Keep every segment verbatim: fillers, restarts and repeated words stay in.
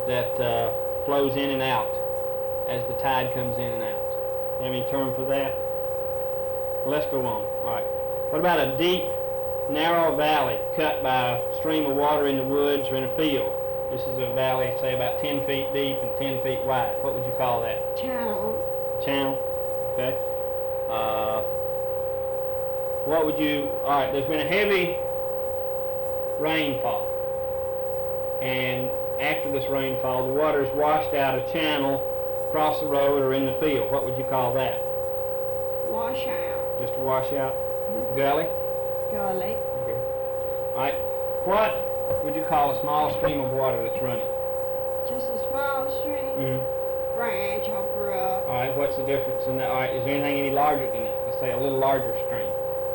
that uh, flows in and out as the tide comes in and out. Have any term for that? Well, let's go on. All right. What about a deep, narrow valley cut by a stream of water in the woods or in a field? This is a valley, say, about ten feet deep and ten feet wide. What would you call that? Channel. Channel. Okay. Uh, what would you? All right. There's been a heavy rainfall, and after this rainfall, the water is washed out a channel across the road or in the field. What would you call that? Washout. Just a washout? Mhm. Gully? Gully. Okay. All right. What would you call a small stream of water that's running? Just a small stream. Mm-hmm. Branch or brook. All right. What's the difference in that? All right. Is there anything any larger than that? Let's say a little larger stream.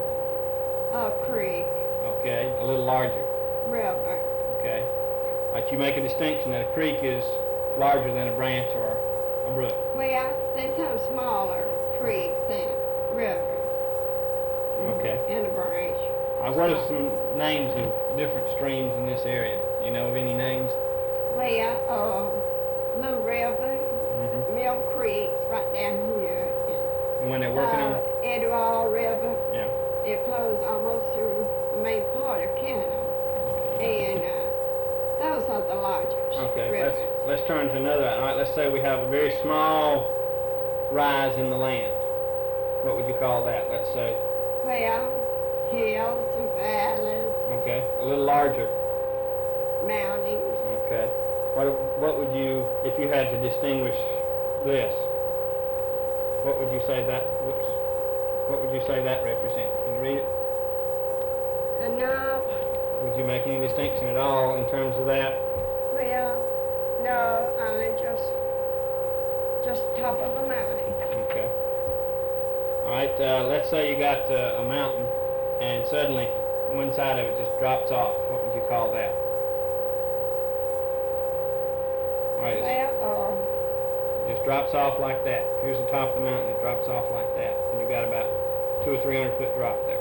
A creek. Okay. A little larger. River. Okay. All right. You make a distinction that a creek is larger than a branch or a brook. Well, there's some smaller creeks than rivers. Okay. And a branch. All right. What are some names of different streams in this area? You know of any names? Well, uh, Little River, Mm-hmm. Mill Creek's right down here. And when they're working uh, on it? Edward River. Yeah. It flows almost through the main part of Canada. And uh, those are the largest Okay, rivers. let's let's turn to another. All right, let's say we have a very small rise in the land. What would you call that? Let's say. Well, hills and valleys, Okay, a little larger. mountains. Okay. What what would you, if you had to distinguish this? What would you say that? Whoops. What would you say that represents? Can you read it? A knob. Would you make any distinction at all in terms of that? Well, no, only just just top of a mountain. Okay. All right. Uh, let's say you got uh, a mountain, and suddenly one side of it just drops off. What would you call that? All right. it's- Well, It just drops off like that. Here's the top of the mountain. It drops off like that, and you got about two or three hundred foot drop there.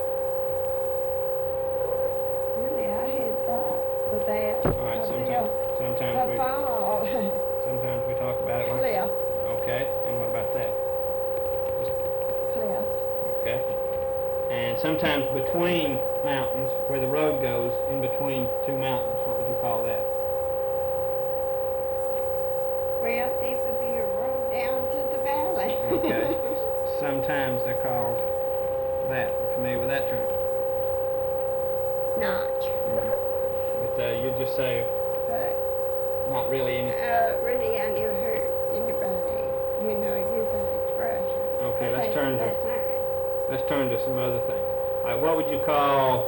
uh, really, I had thought of that. All right. A Sometimes, bill- sometimes a we, fall. sometimes we talk about it like. Cliff. Okay. And what about that? Cliffs. Okay. And sometimes between mountains, where the road goes in between two mountains, what would you call that? Well, it would be a road down to the valley. Okay. Sometimes they're called that. You familiar with that term? Notch. But uh, you just say But not really any. uh, really, I never heard anybody, you know, use that expression. Okay, let's turn to That's right. let's turn to some other things. All right, what would you call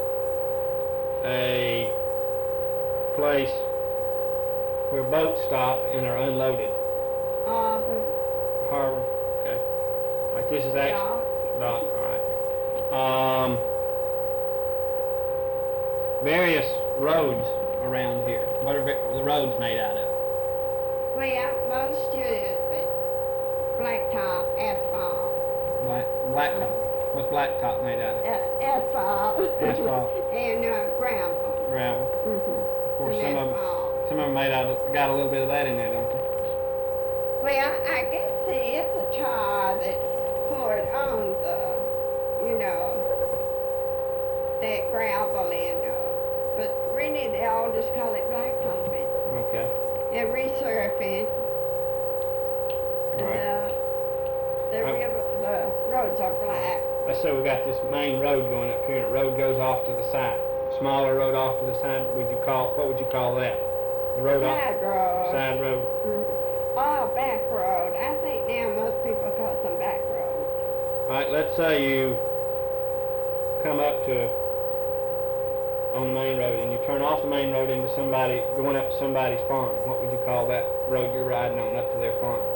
a place where boats stop and are unloaded? Uh, Harbor. Okay. Like this is actually dock. dock. All right. Um, various roads around here. What are va- the roads made out of? Well, most of it, blacktop, asphalt. Black blacktop. What's blacktop made out of? Uh, asphalt. Asphalt. And uh, gravel. Gravel. Mm-hmm. Of course, And some of them, asphalt. some of them made out of, got a little bit of that in there, don't they? Well, I guess see, it's a tar that's poured on the, you know, that gravel and, uh, but really they all just call it blacktopping. Okay. And resurfacing. All And right. uh, the Oh. river, the roads are black. Let's say we got this main road going up here, and the road goes off to the side. Smaller road off to the side. Would you call what would you call that? The road off Side road. side road. Mhm. Oh, back road. I think now most people call them back roads. All right. Let's say you come up to on the main road, and you turn off the main road into somebody going up to somebody's farm. What would you call that road you're riding on up to their farm?